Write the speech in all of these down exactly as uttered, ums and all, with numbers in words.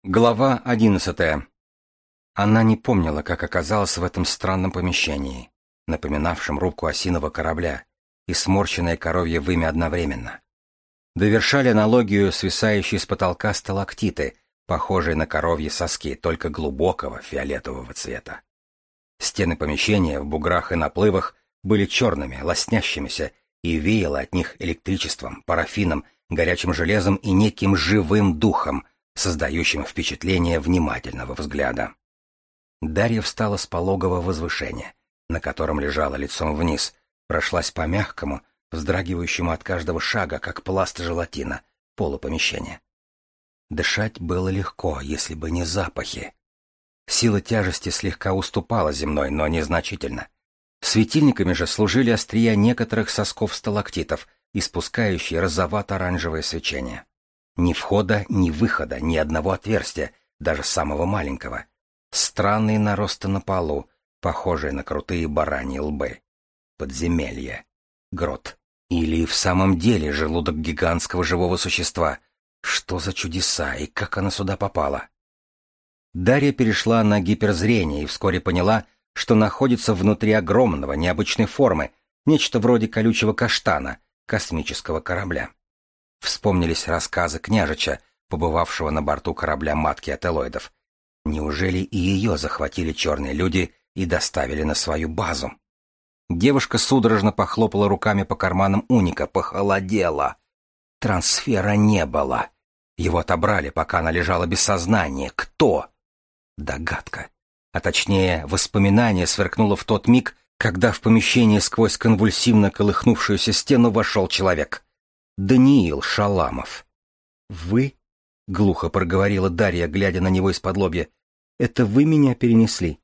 Глава одиннадцатая. Она не помнила, как оказалась в этом странном помещении, напоминавшем рубку осиного корабля и сморщенное коровье вымя одновременно. Довершали аналогию свисающие с потолка сталактиты, похожие на коровьи соски, только глубокого фиолетового цвета. Стены помещения в буграх и наплывах были черными, лоснящимися, и веяло от них электричеством, парафином, горячим железом и неким живым духом, создающим впечатление внимательного взгляда. Дарья встала с пологого возвышения, на котором лежала лицом вниз, прошлась по мягкому, вздрагивающему от каждого шага, как пласт желатина, полу помещения. Дышать было легко, если бы не запахи. Сила тяжести слегка уступала земной, но незначительно. Светильниками же служили острия некоторых сосков сталактитов, испускающие розовато-оранжевое свечение. Ни входа, ни выхода, ни одного отверстия, даже самого маленького. Странные наросты на полу, похожие на крутые бараньи лбы. Подземелье. Грот. Или в самом деле желудок гигантского живого существа. Что за чудеса и как она сюда попала? Дарья перешла на гиперзрение и вскоре поняла, что находится внутри огромного, необычной формы, нечто вроде колючего каштана, космического корабля. Вспомнились рассказы княжича, побывавшего на борту корабля матки ателоидов. Неужели и ее захватили черные люди и доставили на свою базу? Девушка судорожно похлопала руками по карманам уника, похолодела. Трансфера не было. Его отобрали, пока она лежала без сознания. Кто? Догадка. А точнее, воспоминание сверкнуло в тот миг, когда в помещение сквозь конвульсивно колыхнувшуюся стену вошел человек. Даниил Шаламов. «Вы?» — глухо проговорила Дарья, глядя на него из-под лобья. «Это вы меня перенесли?»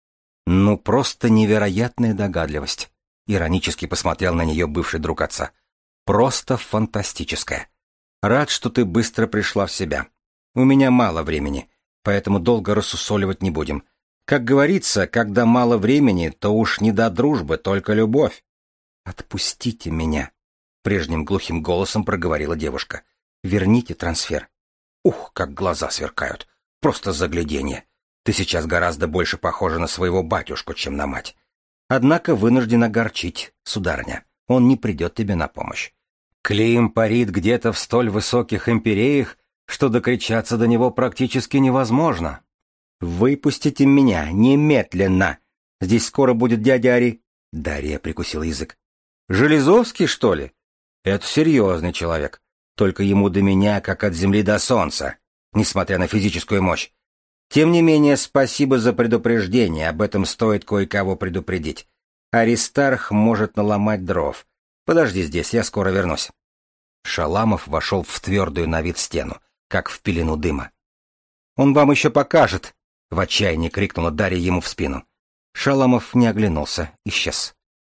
«Ну, просто невероятная догадливость», — иронически посмотрел на нее бывший друг отца. «Просто фантастическая. Рад, что ты быстро пришла в себя. У меня мало времени, поэтому долго рассусоливать не будем. Как говорится, когда мало времени, то уж не до дружбы, только любовь». «Отпустите меня», — прежним глухим голосом проговорила девушка. «Верните трансфер». «Ух, как глаза сверкают! Просто загляденье! Ты сейчас гораздо больше похожа на своего батюшку, чем на мать. Однако вынуждена огорчить, сударыня. Он не придет тебе на помощь. Клим парит где-то в столь высоких империях, что докричаться до него практически невозможно. Выпустите меня немедленно! Здесь скоро будет дядя Ари...» Дарья прикусила язык. «Железовский, что ли? Это серьезный человек. Только ему до меня, как от земли до солнца, несмотря на физическую мощь. Тем не менее, спасибо за предупреждение, об этом стоит кое-кого предупредить. Аристарх может наломать дров. Подожди здесь, я скоро вернусь». Шаламов вошел в твердую на вид стену, как в пелену дыма. «Он вам еще покажет!» — в отчаянии крикнула Дарья ему в спину. Шаламов не оглянулся, исчез.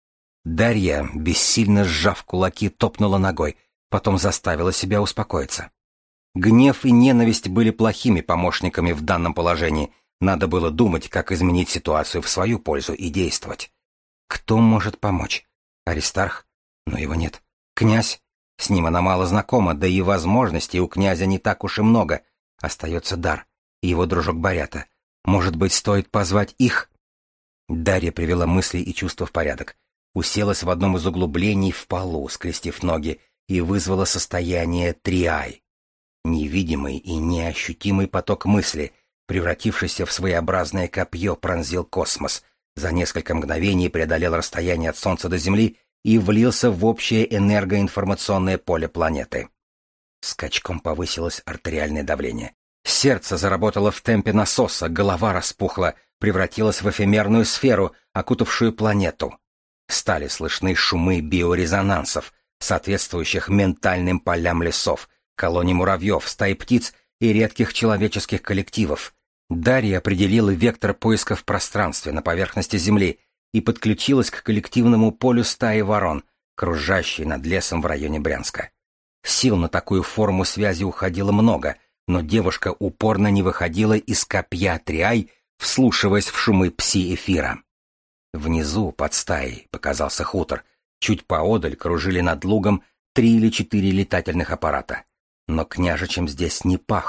Дарья, бессильно сжав кулаки, топнула ногой, потом заставила себя успокоиться. Гнев и ненависть были плохими помощниками в данном положении. Надо было думать, как изменить ситуацию в свою пользу и действовать. Кто может помочь? Аристарх? Но его нет. Князь? С ним она мало знакома, да и возможностей у князя не так уж и много. Остается Дар, его дружок Борята. Может быть, стоит позвать их? Дарья привела мысли и чувства в порядок. Уселась в одном из углублений в полу, скрестив ноги, и вызвала состояние триай. Невидимый и неощутимый поток мысли, превратившийся в своеобразное копье, пронзил космос, за несколько мгновений преодолел расстояние от Солнца до Земли и влился в общее энергоинформационное поле планеты. Скачком повысилось артериальное давление. Сердце заработало в темпе насоса, голова распухла, превратилась в эфемерную сферу, окутавшую планету. Стали слышны шумы биорезонансов, соответствующих ментальным полям лесов, колоний муравьев, стаи птиц и редких человеческих коллективов. Дарья определила вектор поиска в пространстве на поверхности Земли и подключилась к коллективному полю стаи ворон, кружащей над лесом в районе Брянска. Сил на такую форму связи уходило много, но девушка упорно не выходила из копья триай, вслушиваясь в шумы пси-эфира. Внизу, под стаей, показался хутор. Чуть поодаль кружили над лугом три или четыре летательных аппарата. Но княжичем здесь не пахло,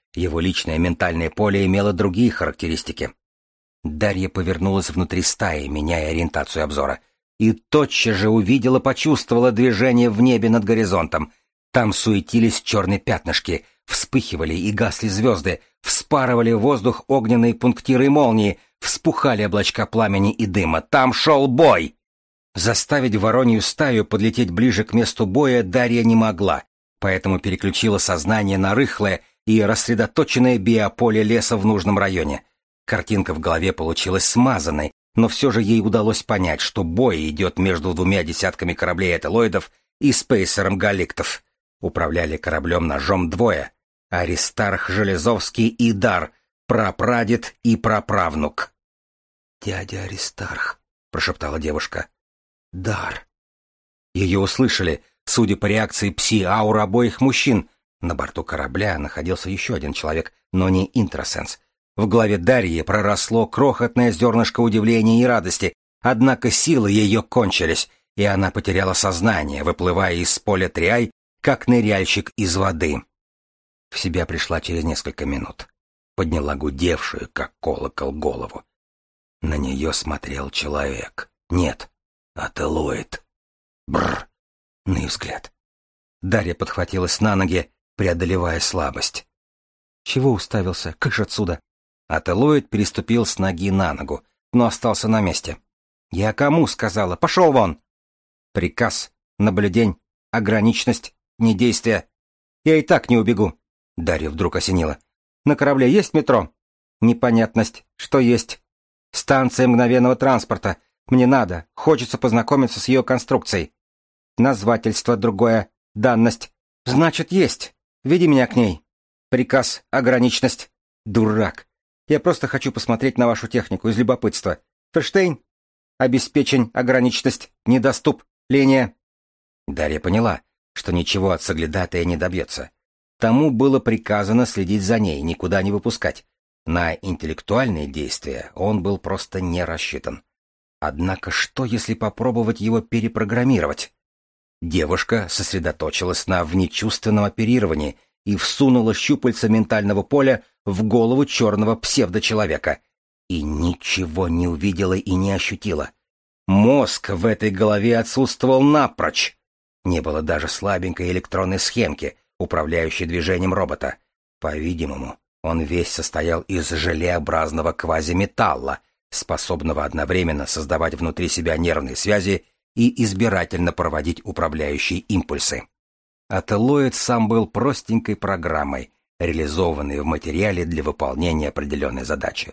Его личное ментальное поле имело другие характеристики. Дарья повернулась внутри стаи, меняя ориентацию обзора, и тотчас же увидела-почувствовала движение в небе над горизонтом. Там суетились черные пятнышки, вспыхивали и гасли звезды, вспарывали воздух огненные пунктиры и молнии, вспухали облачка пламени и дыма. Там шел бой! Заставить воронью стаю подлететь ближе к месту боя Дарья не могла, поэтому переключила сознание на рыхлое и рассредоточенное биополе леса в нужном районе. Картинка в голове получилась смазанной, но все же ей удалось понять, что бой идет между двумя десятками кораблей эталоидов и спейсером галиктов. Управляли кораблем ножом двое — Аристарх Железовский и Дар, прапрадед и праправнук. «Дядя Аристарх», — прошептала девушка. «Дар». Ее услышали, судя по реакции пси-аур обоих мужчин. На борту корабля находился еще один человек, но не интрасенс. В голове Дарьи проросло крохотное зернышко удивления и радости, однако силы ее кончились, и она потеряла сознание, выплывая из поля Триай, как ныряльщик из воды. В себя пришла через несколько минут. Подняла гудевшую, как колокол, голову. На нее смотрел человек. Нет, ателоид. Бррр. Ну и взгляд. Дарья подхватилась на ноги, преодолевая слабость. «Чего уставился? Кыш отсюда!» Ателоид переступил с ноги на ногу, но остался на месте. «Я кому?» — сказала. «Пошел вон!» «Приказ, наблюдень, ограниченность, недействие. Я и так не убегу». Дарья вдруг осенила. «На корабле есть метро?» «Непонятность. Что есть?» «Станция мгновенного транспорта. Мне надо. Хочется познакомиться с ее конструкцией». «Назвательство другое. Данность. Значит, есть. Веди меня к ней». «Приказ, ограниченность». «Дурак. Я просто хочу посмотреть на вашу технику из любопытства. Ферштейн?» «Обеспечень, ограниченность, недоступ, линия». Дарья поняла, что ничего от соглядатая не добьется. Тому было приказано следить за ней, никуда не выпускать. На интеллектуальные действия он был просто не рассчитан. Однако что, если попробовать его перепрограммировать? Девушка сосредоточилась на внечувственном оперировании и всунула щупальца ментального поля в голову черного псевдочеловека. И ничего не увидела и не ощутила. Мозг в этой голове отсутствовал напрочь. Не было даже слабенькой электронной схемки, управляющей движением робота. По-видимому, он весь состоял из желеобразного квазиметалла, способного одновременно создавать внутри себя нервные связи и избирательно проводить управляющие импульсы. Ателоид сам был простенькой программой, реализованной в материале для выполнения определенной задачи.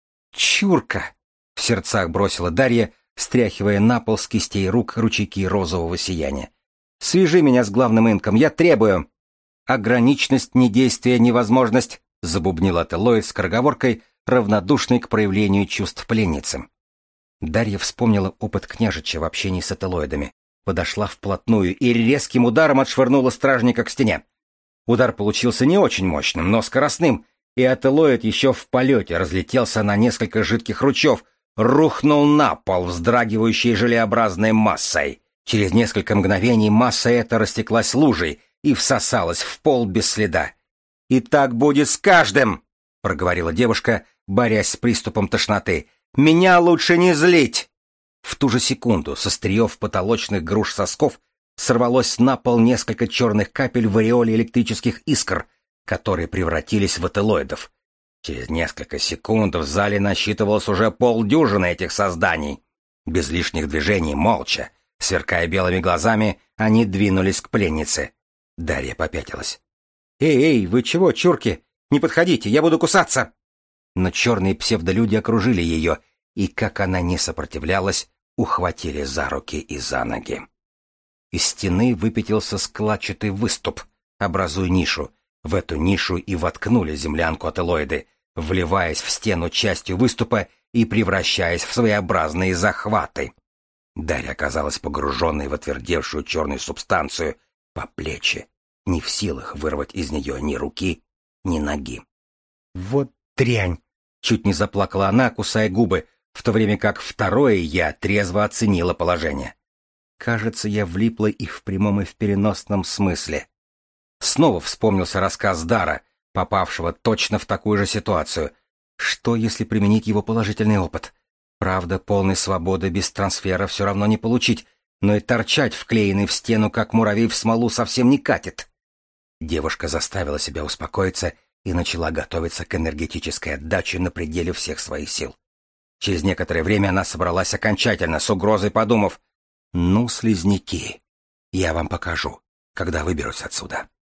«Чурка!» — в сердцах бросила Дарья, стряхивая на пол с кистей рук ручейки розового сияния. «Свяжи меня с главным инком, я требую!» «Ограниченность, недействие, невозможность!» — забубнил Ателоид скороговоркой, равнодушной к проявлению чувств пленницы. Дарья вспомнила опыт княжича в общении с ателоидами, подошла вплотную и резким ударом отшвырнула стражника к стене. Удар получился не очень мощным, но скоростным, и ателоид еще в полете разлетелся на несколько жидких ручьев, рухнул на пол, вздрагивающей желеобразной массой. Через несколько мгновений масса эта растеклась лужей и всосалась в пол без следа. «И так будет с каждым!» — проговорила девушка, борясь с приступом тошноты. «Меня лучше не злить!» В ту же секунду со стриев потолочных груш сосков сорвалось на пол несколько черных капель в ореоле электрических искр, которые превратились в ателоидов. Через несколько секунд в зале насчитывалось уже полдюжины этих созданий. Без лишних движений, молча, сверкая белыми глазами, они двинулись к пленнице. Дарья попятилась. «Эй, эй, вы чего, чурки? Не подходите, я буду кусаться!» Но черные псевдолюди окружили ее, и, как она не сопротивлялась, ухватили за руки и за ноги. Из стены выпятился складчатый выступ, образуя нишу. В эту нишу и воткнули землянку ателоиды, вливаясь в стену частью выступа и превращаясь в своеобразные захваты. Дарья оказалась погруженной в отвердевшую черную субстанцию по плечи, не в силах вырвать из нее ни руки, ни ноги. «Вот дрянь!» — чуть не заплакала она, кусая губы, в то время как второе «я» трезво оценила положение. «Кажется, я влипла и в прямом, и в переносном смысле». Снова вспомнился рассказ Дара, попавшего точно в такую же ситуацию. Что, если применить его положительный опыт? Правда, полной свободы без трансфера все равно не получить, но и торчать вклеенный в стену, как муравей в смолу, совсем не катит. Девушка заставила себя успокоиться и начала готовиться к энергетической отдаче на пределе всех своих сил. Через некоторое время она собралась окончательно, с угрозой подумав: «Ну, слизняки, я вам покажу, когда выберусь отсюда».